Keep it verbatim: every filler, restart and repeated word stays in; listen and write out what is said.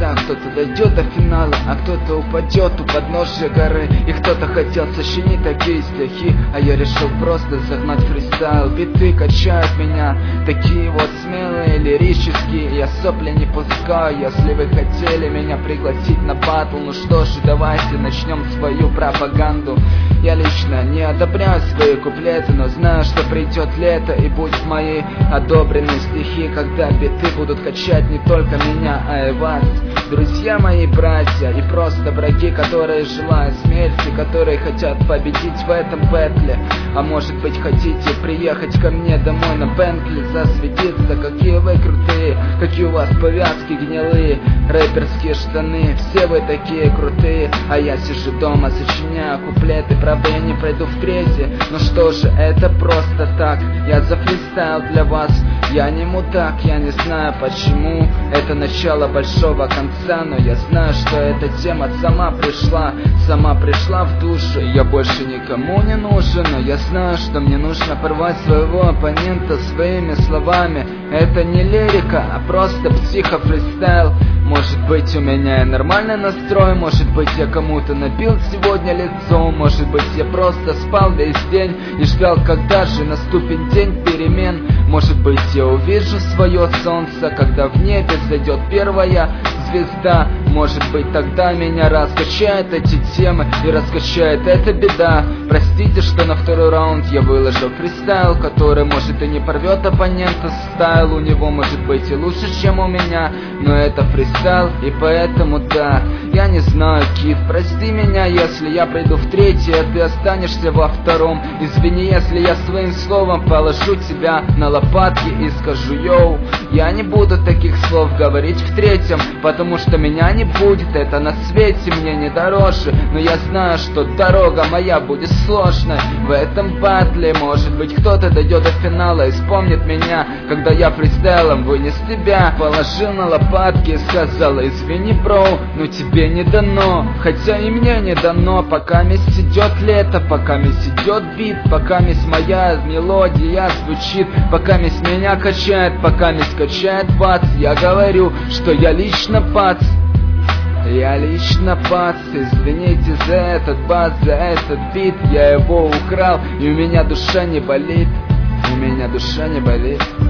конца. Кто-то дойдет до финала, а кто-то упадет у подножия горы. И кто-то хотел сочинить такие стихи, а я решил просто загнать фристайл. Биты качают меня, такие вот смелые, лирические. Я сопли не пускаю. Если вы хотели меня пригласить на батл, ну что ж, давайте начнем свою пропаганду. Я лично не одобряю свои куплеты, но знаю, что придет лето и будут мои одобренные стихи, когда биты будут качать не только меня, а и вас. Друзья мои, братья и просто враги, которые желают смерти, которые хотят победить в этом бэтле. А может быть, хотите приехать ко мне домой на Бентли, засветиться, какие вы крутые, какие у вас повязки гнилые, рэперские штаны, все вы такие крутые. А я сижу дома, сочиняю куплеты, правда я не пройду в третье, но что же, это просто так, я зафристайл для вас. Я не мудак, я не знаю почему, это начало большого конца, но я знаю, что эта тема сама пришла, сама пришла в душу. Я больше никому не нужен, но я знаю, что мне нужно порвать своего оппонента своими словами. Это не лирика, а просто психофристайл. Может быть, у меня и нормальный настрой, может быть, я кому-то набил сегодня лицо, может быть, я просто спал весь день и ждал, когда же наступит день перемен. Может быть, я увижу свое солнце, когда в небе зайдет первая звезда. Может быть, тогда меня раскачает эти темы и раскачает эта беда. Простите, что на второй раунд я выложил фристайл, который может и не порвет оппонента. Стайл у него может быть и лучше, чем у меня, но это фристайл, и поэтому да. Я не знаю, Кит, прости меня, если я пройду в третий, а ты останешься во втором. Извини, если я своим словом положу тебя на лопатки и скажу йоу. Я не буду таких слов говорить в третьем, потому что меня не будет, это на свете мне не дороже. Но я знаю, что дорога моя будет сложной в этом батле. Может быть, кто-то дойдет до финала и вспомнит меня, когда я фристайлом вынес тебя, положил на лопатки и сказал: извини, бро, но тебе не дано. Хотя и мне не дано, пока месть идет лето, пока месть идет бит, пока месть моя мелодия звучит, пока месть меня качает, пока месть качает бац. Я говорю, что я лично пац. Я лично пац, извините за этот бас, за этот бит. Я его украл, и у меня душа не болит, у меня душа не болит.